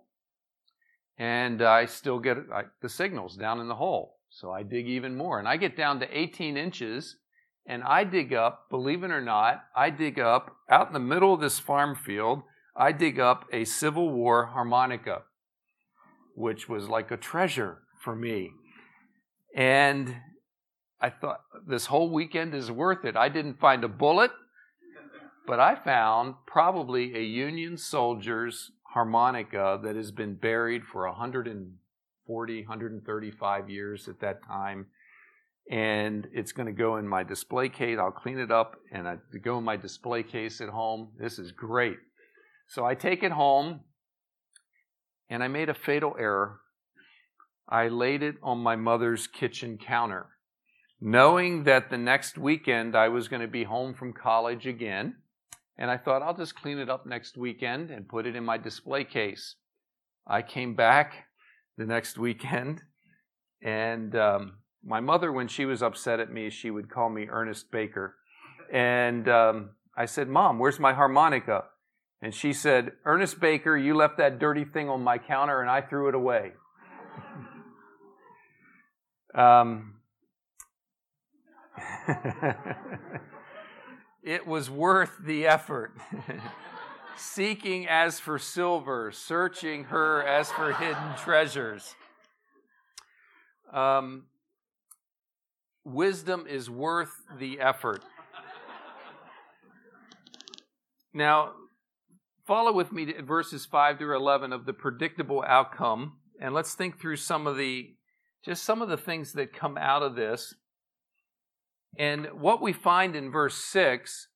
S1: and I still get I, the signals down in the hole. So I dig even more. And I get down to eighteen inches, and I dig up, believe it or not, I dig up, out in the middle of this farm field, I dig up a Civil War harmonica, which was like a treasure for me. And I thought, this whole weekend is worth it. I didn't find a bullet, but I found probably a Union soldier's harmonica that has been buried for one hundred forty, one hundred thirty-five years at that time. And it's going to go in my display case. I'll clean it up and I go in my display case at home. This is great. So I take it home, and I made a fatal error. I laid it on my mother's kitchen counter, knowing that the next weekend I was going to be home from college again. And I thought, I'll just clean it up next weekend and put it in my display case. I came back the next weekend, and um, my mother, when she was upset at me, she would call me Ernest Baker. And um, I said, "Mom, where's my harmonica?" And she said, "Ernest Baker, you left that dirty thing on my counter, and I threw it away." um, it was worth the effort. Seeking as for silver, searching her as for hidden treasures. Um, wisdom is worth the effort. Now, follow with me to verses five through eleven of the predictable outcome, and let's think through some of the, just some of the things that come out of this. And what we find in verse six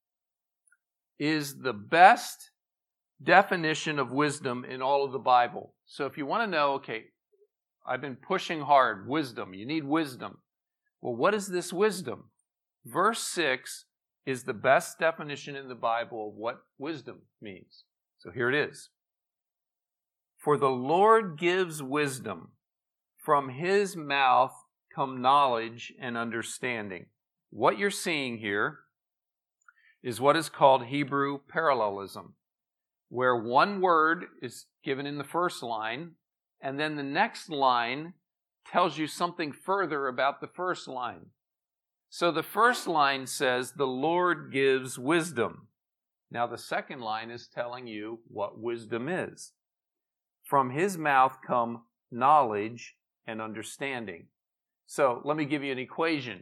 S1: is the best definition of wisdom in all of the Bible. So if you want to know, okay, I've been pushing hard, wisdom, you need wisdom. Well, what is this wisdom? Verse six is the best definition in the Bible of what wisdom means. So here it is. For the Lord gives wisdom. From his mouth come knowledge and understanding. What you're seeing here is what is called Hebrew parallelism, where one word is given in the first line, and then the next line tells you something further about the first line. So the first line says, the Lord gives wisdom. Now the second line is telling you what wisdom is. From his mouth come knowledge and understanding. So let me give you an equation.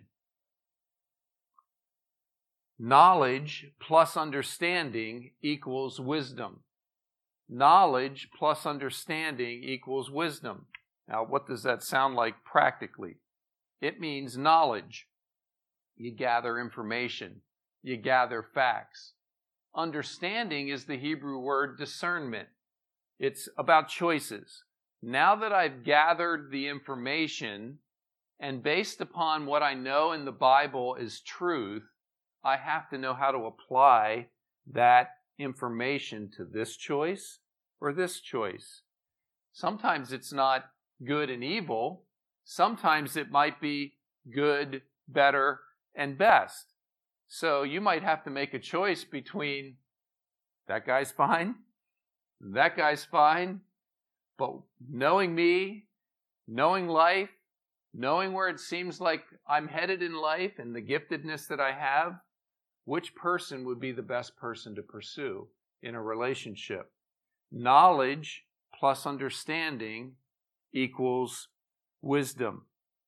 S1: Knowledge plus understanding equals wisdom. Knowledge plus understanding equals wisdom. Now, what does that sound like practically? It means knowledge. You gather information. You gather facts. Understanding is the Hebrew word discernment. It's about choices. Now that I've gathered the information, and based upon what I know in the Bible is truth, I have to know how to apply that information to this choice or this choice. Sometimes it's not good and evil. Sometimes it might be good, better, and best. So you might have to make a choice between that guy's fine, that guy's fine, but knowing me, knowing life, knowing where it seems like I'm headed in life and the giftedness that I have, which person would be the best person to pursue in a relationship? Knowledge plus understanding equals wisdom.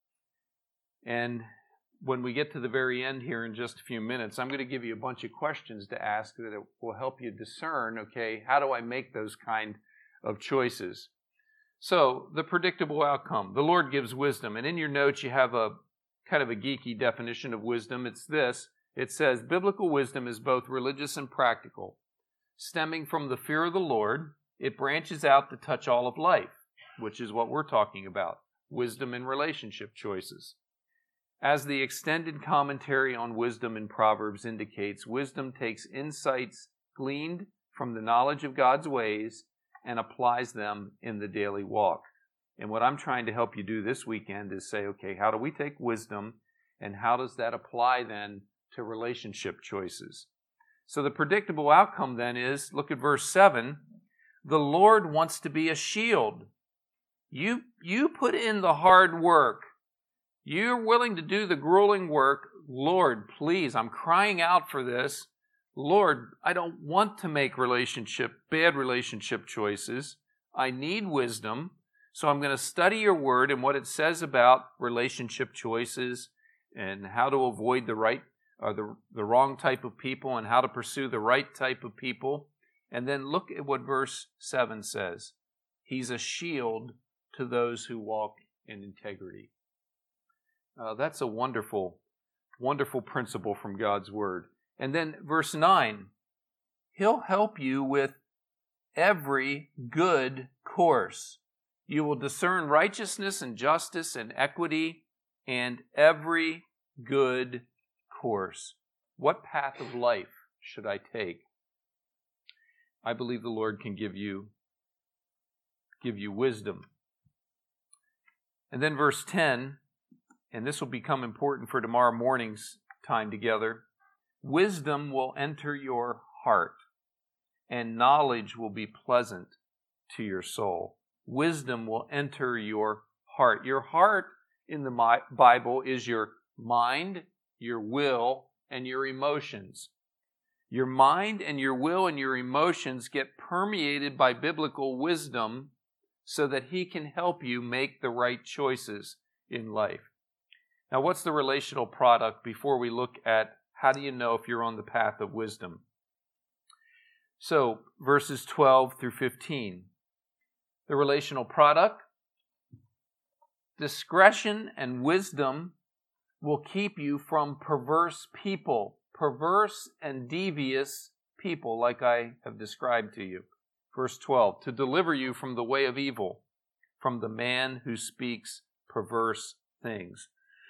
S1: And when we get to the very end here in just a few minutes, I'm going to give you a bunch of questions to ask that it will help you discern, okay, how do I make those kind of choices? So, the predictable outcome. The Lord gives wisdom. And in your notes, you have a kind of a geeky definition of wisdom. It's this. It says, biblical wisdom is both religious and practical. Stemming from the fear of the Lord, it branches out to touch all of life, which is what we're talking about. Wisdom in relationship choices. As the extended commentary on wisdom in Proverbs indicates, wisdom takes insights gleaned from the knowledge of God's ways and applies them in the daily walk. And what I'm trying to help you do this weekend is say, okay, how do we take wisdom and how does that apply then to relationship choices? So the predictable outcome then is, look at verse seven, the Lord wants to be a shield. You, you put in the hard work. You're willing to do the grueling work. Lord, please, I'm crying out for this. Lord, I don't want to make relationship, bad relationship choices. I need wisdom. So I'm going to study your word and what it says about relationship choices and how to avoid the right or the, the wrong type of people and how to pursue the right type of people. And then look at what verse seven says. He's a shield to those who walk in integrity. Uh, that's a wonderful, wonderful principle from God's Word. And then verse nine, He'll help you with every good course. You will discern righteousness and justice and equity and every good course. What path of life should I take? I believe the Lord can give you, give you wisdom. And then verse ten, and this will become important for tomorrow morning's time together. Wisdom will enter your heart, and knowledge will be pleasant to your soul. Wisdom will enter your heart. Your heart in the Bible is your mind, your will, and your emotions. Your mind and your will and your emotions get permeated by biblical wisdom so that He can help you make the right choices in life. Now, what's the relational product before we look at how do you know if you're on the path of wisdom? So, verses twelve through fifteen. The relational product, discretion and wisdom will keep you from perverse people, perverse and devious people like I have described to you. Verse twelve, to deliver you from the way of evil, from the man who speaks perverse things.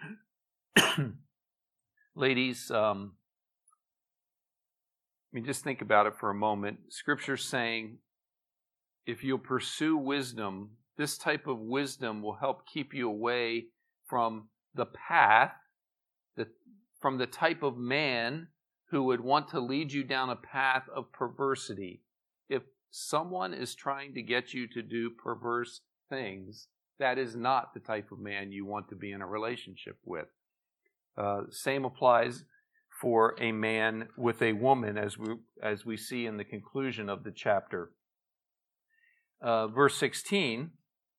S1: Ladies, um, I mean, just think about it for a moment. Scripture's saying, if you'll pursue wisdom, this type of wisdom will help keep you away from the path, the, from the type of man who would want to lead you down a path of perversity. If someone is trying to get you to do perverse things, that is not the type of man you want to be in a relationship with. Uh, same applies for a man with a woman, as we as we see in the conclusion of the chapter. Uh, verse sixteen,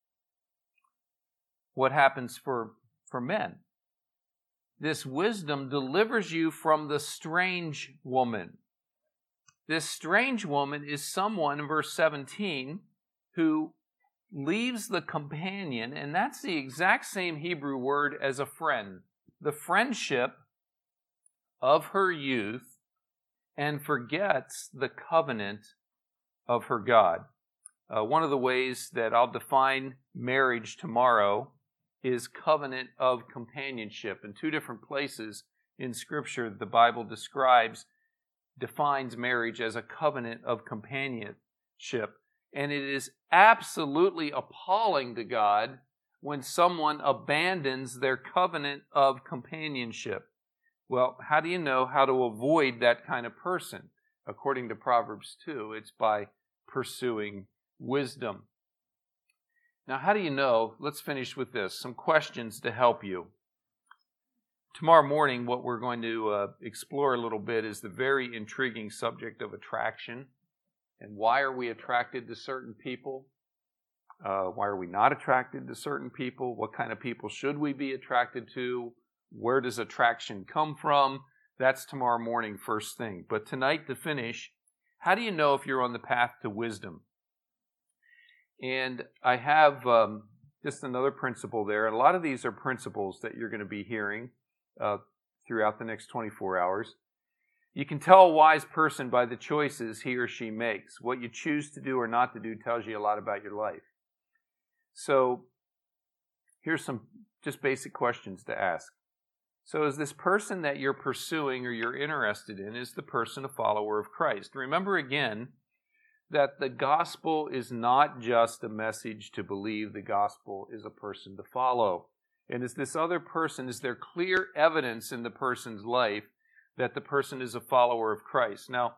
S1: what happens for, for men? This wisdom delivers you from the strange woman. This strange woman is someone, in verse seventeen, who leaves the companion, and that's the exact same Hebrew word as a friend. The friendship of her youth, and forgets the covenant of her God. Uh, one of the ways that I'll define marriage tomorrow is covenant of companionship. In two different places in Scripture, the Bible describes, defines marriage as a covenant of companionship. And it is absolutely appalling to God when someone abandons their covenant of companionship. Well, how do you know how to avoid that kind of person? According to Proverbs two, it's by pursuing wisdom. Now, how do you know? Let's finish with this. Some questions to help you. Tomorrow morning, what we're going to uh, explore a little bit is the very intriguing subject of attraction. And why are we attracted to certain people? Uh, why are we not attracted to certain people? What kind of people should we be attracted to? Where does attraction come from? That's tomorrow morning, first thing. But tonight, to finish, how do you know if you're on the path to wisdom? And I have um, just another principle there. A lot of these are principles that you're going to be hearing uh, throughout the next twenty-four hours. You can tell a wise person by the choices he or she makes. What you choose to do or not to do tells you a lot about your life. So here's some just basic questions to ask. So is this person that you're pursuing or you're interested in, is the person a follower of Christ? Remember again that the gospel is not just a message to believe. The gospel is a person to follow. And is this other person, is there clear evidence in the person's life that the person is a follower of Christ? Now,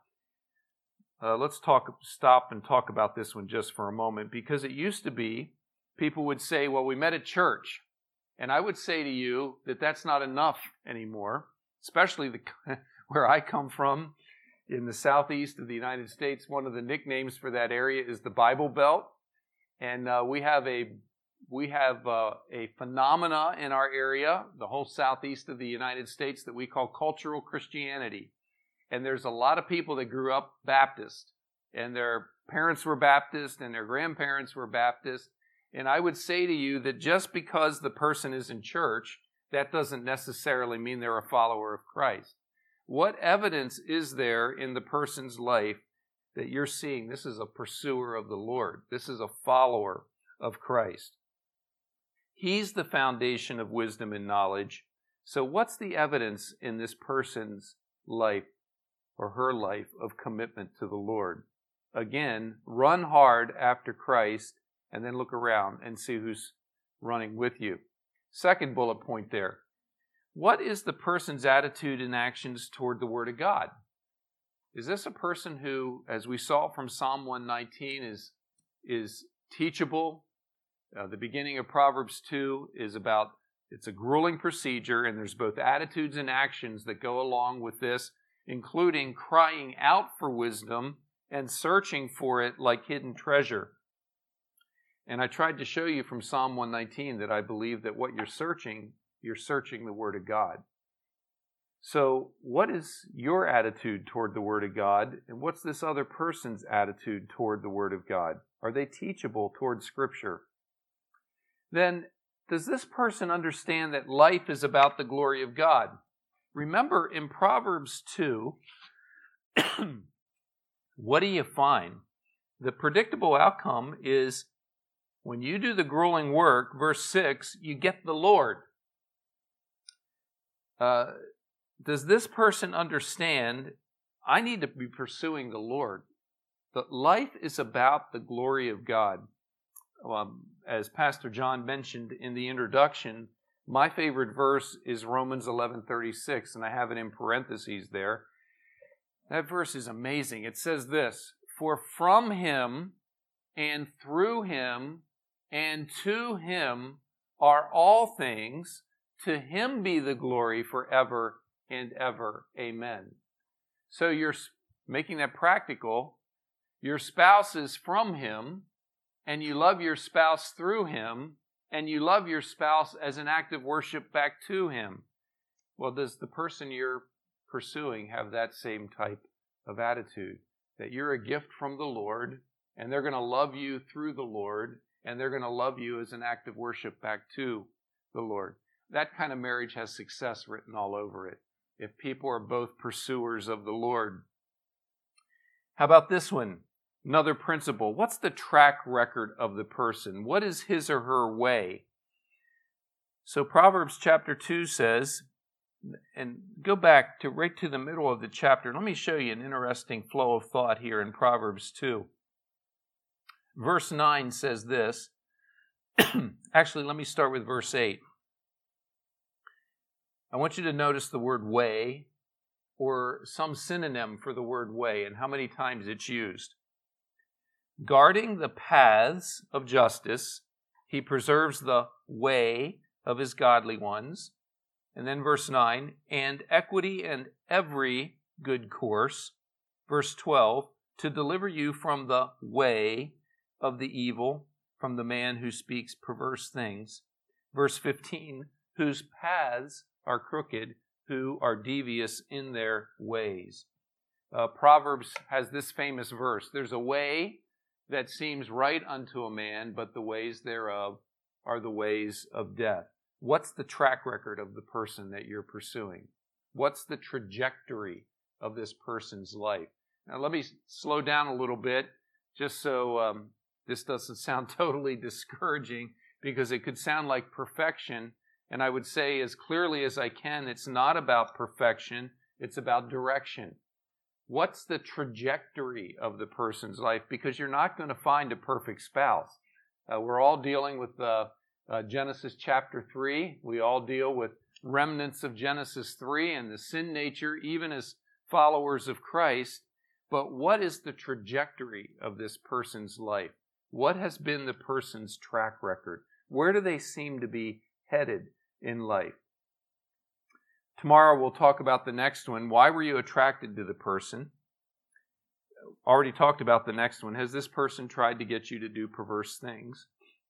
S1: uh, let's talk. stop and talk about this one just for a moment, because it used to be people would say, well, we met at church. And I would say to you that that's not enough anymore, especially the, where I come from in the southeast of the United States. One of the nicknames for that area is the Bible Belt. And uh, we have a we have uh, a phenomena in our area, the whole southeast of the United States, that we call cultural Christianity. And there's a lot of people that grew up Baptist, and their parents were Baptist, and their grandparents were Baptist. And I would say to you that just because the person is in church, that doesn't necessarily mean they're a follower of Christ. What evidence is there in the person's life that you're seeing this is a pursuer of the Lord? This is a follower of Christ. He's the foundation of wisdom and knowledge. So what's the evidence in this person's life or her life of commitment to the Lord? Again, run hard after Christ, and then look around and see who's running with you. Second bullet point there. What is the person's attitude and actions toward the Word of God? Is this a person who, as we saw from Psalm one nineteen, is, is teachable? Uh, the beginning of Proverbs two is about, it's a grueling procedure, and there's both attitudes and actions that go along with this, including crying out for wisdom and searching for it like hidden treasure. And I tried to show you from Psalm one nineteen that I believe that what you're searching, you're searching the Word of God. So what is your attitude toward the Word of God? And what's this other person's attitude toward the Word of God? Are they teachable toward Scripture? Then, does this person understand that life is about the glory of God? Remember, in Proverbs two, what do you find? The predictable outcome is when you do the grueling work, verse six, you get the Lord. Uh, does this person understand, I need to be pursuing the Lord? That life is about the glory of God. Um, as Pastor John mentioned in the introduction, my favorite verse is Romans eleven thirty-six, and I have it in parentheses there. That verse is amazing. It says this, for from Him and through Him and to Him are all things. To Him be the glory forever and ever. Amen. So you're making that practical. Your spouse is from Him, and you love your spouse through Him, and you love your spouse as an act of worship back to Him. Well, does the person you're pursuing have that same type of attitude? That you're a gift from the Lord, and they're going to love you through the Lord, and they're going to love you as an act of worship back to the Lord. That kind of marriage has success written all over it, if people are both pursuers of the Lord. How about this one? Another principle. What's the track record of the person? What is his or her way? So Proverbs chapter two says, and go back to right to the middle of the chapter. Let me show you an interesting flow of thought here in Proverbs two. Verse nine says this. Actually, let me start with verse eight. I want you to notice the word way, or some synonym for the word way, and how many times it's used. Guarding the paths of justice, he preserves the way of his godly ones. And then verse nine, and equity and every good course. Verse twelve, to deliver you from the way of the evil, from the man who speaks perverse things. Verse fifteen, whose paths are crooked, who are devious in their ways. Uh, Proverbs has this famous verse, there's a way that seems right unto a man, but the ways thereof are the ways of death. What's the track record of the person that you're pursuing? What's the trajectory of this person's life? Now let me slow down a little bit, just so um, this doesn't sound totally discouraging, because it could sound like perfection. And I would say as clearly as I can, it's not about perfection, it's about direction. What's the trajectory of the person's life? Because you're not going to find a perfect spouse. Uh, we're all dealing with uh, uh, Genesis chapter three. We all deal with remnants of Genesis three and the sin nature, even as followers of Christ. But what is the trajectory of this person's life? What has been the person's track record? Where do they seem to be headed in life? Tomorrow we'll talk about the next one. Why were you attracted to the person? Already talked about the next one. Has this person tried to get you to do perverse things?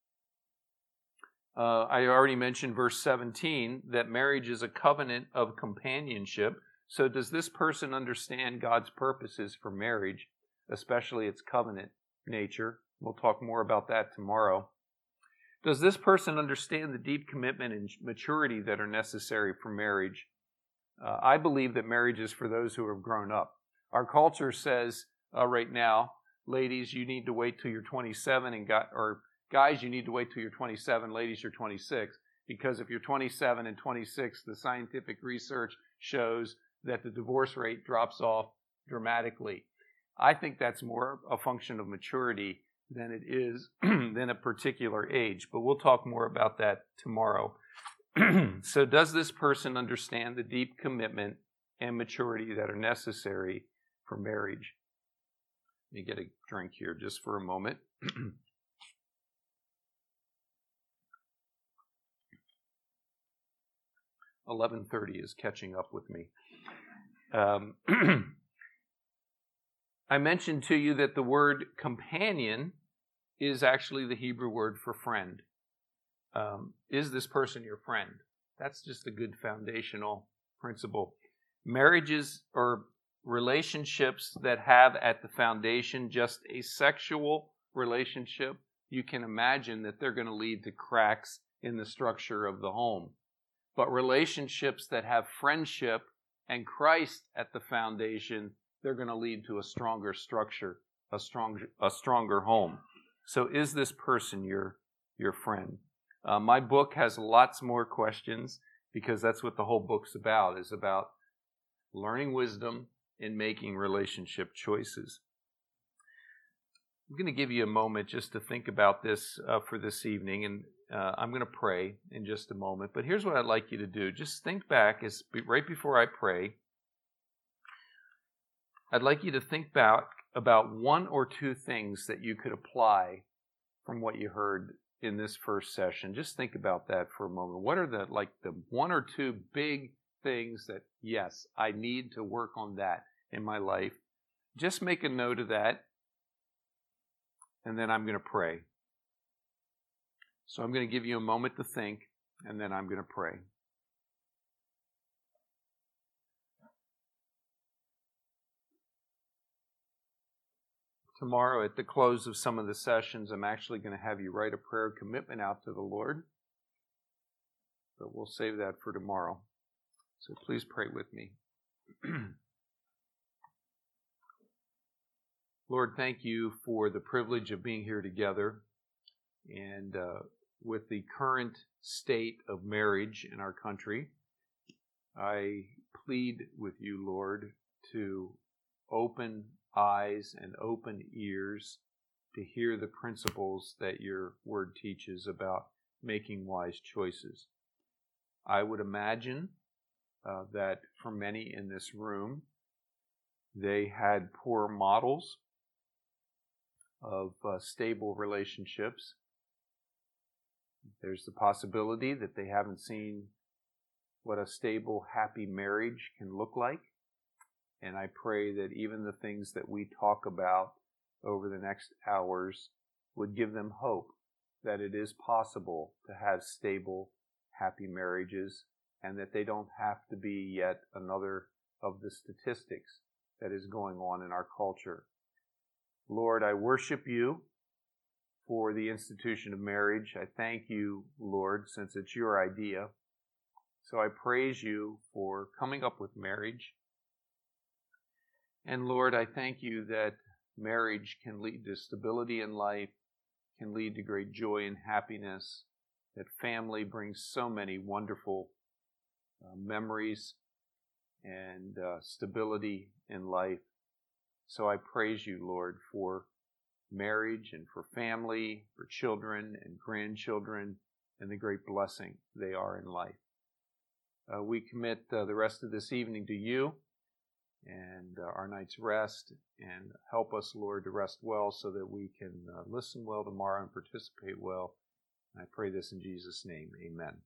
S1: Uh, I already mentioned verse seventeen, that marriage is a covenant of companionship. So does this person understand God's purposes for marriage, especially its covenant nature? We'll talk more about that tomorrow. Does this person understand the deep commitment and maturity that are necessary for marriage? Uh, I believe that marriage is for those who have grown up. Our culture says uh, right now, ladies, you need to wait till you're twenty-seven, and got, or guys, you need to wait till you're twenty-seven, ladies, you're twenty-six. Because if you're twenty-seven and twenty-six, the scientific research shows that the divorce rate drops off dramatically. I think that's more a function of maturity than it is than a particular age. But we'll talk more about that tomorrow. So does this person understand the deep commitment and maturity that are necessary for marriage? Let me get a drink here just for a moment. eleven thirty is catching up with me. Um, I mentioned to you that the word companion is actually the Hebrew word for friend. Um, is this person your friend? That's just a good foundational principle. Marriages or relationships that have at the foundation just a sexual relationship, you can imagine that they're going to lead to cracks in the structure of the home. But relationships that have friendship and Christ at the foundation, they're going to lead to a stronger structure, a stronger, a stronger home. So is this person your, your friend? Uh, my book has lots more questions, because that's what the whole book's about, is about learning wisdom in making relationship choices. I'm going to give you a moment just to think about this uh, for this evening, and uh, I'm going to pray in just a moment. But here's what I'd like you to do. Just think back, as right before I pray, I'd like you to think back about one or two things that you could apply from what you heard in this first session. Just think about that for a moment. What are the like the one or two big things that, yes, I need to work on that in my life? Just make a note of that, and then I'm going to pray. So I'm going to give you a moment to think, and then I'm going to pray. Tomorrow, at the close of some of the sessions, I'm actually going to have you write a prayer of commitment out to the Lord. But we'll save that for tomorrow. So please pray with me. Lord, thank you for the privilege of being here together. And uh, with the current state of marriage in our country, I plead with you, Lord, to open eyes and open ears to hear the principles that your word teaches about making wise choices. I would imagine uh, that for many in this room, they had poor models of uh, stable relationships. There's the possibility that they haven't seen what a stable, happy marriage can look like. And I pray that even the things that we talk about over the next hours would give them hope that it is possible to have stable, happy marriages, and that they don't have to be yet another of the statistics that is going on in our culture. Lord, I worship you for the institution of marriage. I thank you, Lord, since it's your idea. So I praise you for coming up with marriage. And Lord, I thank you that marriage can lead to stability in life, can lead to great joy and happiness, that family brings so many wonderful uh, memories and uh, stability in life. So I praise you, Lord, for marriage and for family, for children and grandchildren, and the great blessing they are in life. Uh, we commit uh, the rest of this evening to you and uh, our night's rest, and help us, Lord, to rest well so that we can uh, listen well tomorrow and participate well. And I pray this in Jesus' name. Amen.